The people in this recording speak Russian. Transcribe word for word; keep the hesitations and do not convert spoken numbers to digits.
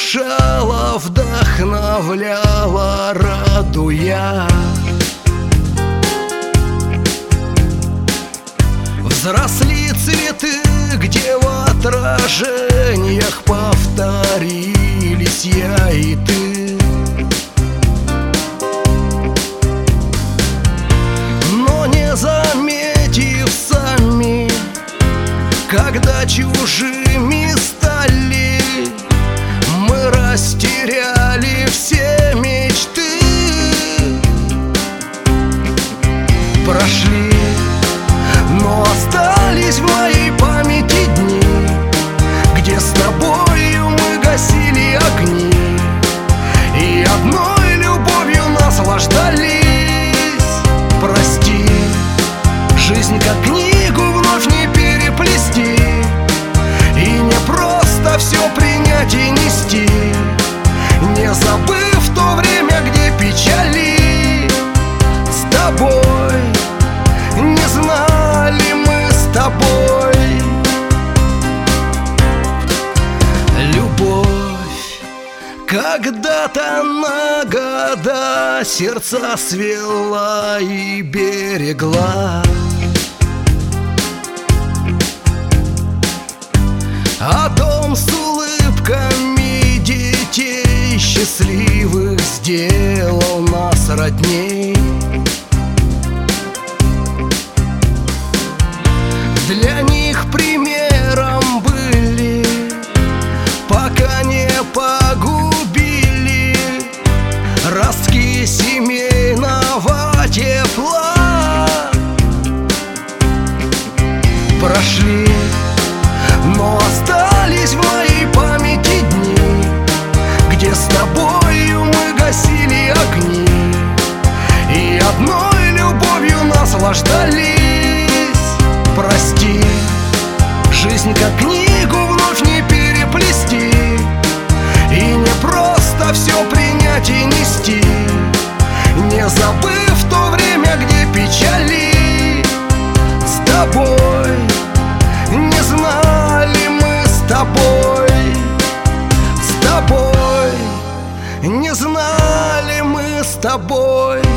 утешала, вдохновляла, радуя. Взросли цветы, где в отражениях повторились я и ты. Но не заметив сами, когда чужими стали, мы растеряли все мечты. Прошли, но остались в моей памяти дни, где с тобою мы гасили огни и одной любовью наслаждались. Прости, жизнь как книгу вновь не переплести, и не просто все принять и нести, не забыв то время, где печали с тобой не знали мы с тобой. Любовь когда-то на года сердца свела и берегла, а дом с улыбками детей счастливых сделал нас родней. Для них примером были, пока не погубили ростки семейного тепла. Прошли, но остались в моей памяти дни, где с тобою мы гасили огни и одной любовью наслаждались. Прости, жизнь как книгу вновь не переплести, и не просто все принять и нести, не забыв то время, где печали с тобой не знали мы с тобой. С тобой не знали мы с тобой.